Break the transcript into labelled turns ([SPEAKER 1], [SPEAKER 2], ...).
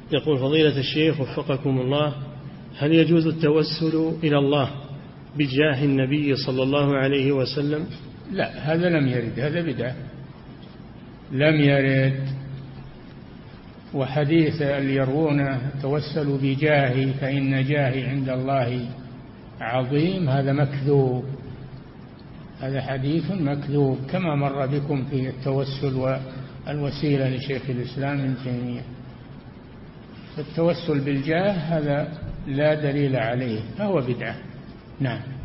[SPEAKER 1] يقول فضيلة الشيخ وفقكم الله، هل يجوز التوسل إلى الله بجاه النبي صلى الله عليه وسلم؟
[SPEAKER 2] لا، هذا لم يرد، هذا بدعة، لم يرد. وحديث اللي يروون توسلوا بجاهي فإن جاهي عند الله عظيم، هذا مكذوب، هذا حديث مكذوب، كما مر بكم في التوسل والوسيلة لشيخ الإسلام ابن تيمية. فالتوسل بالجاه هذا لا دليل عليه، فهو بدعة. نعم.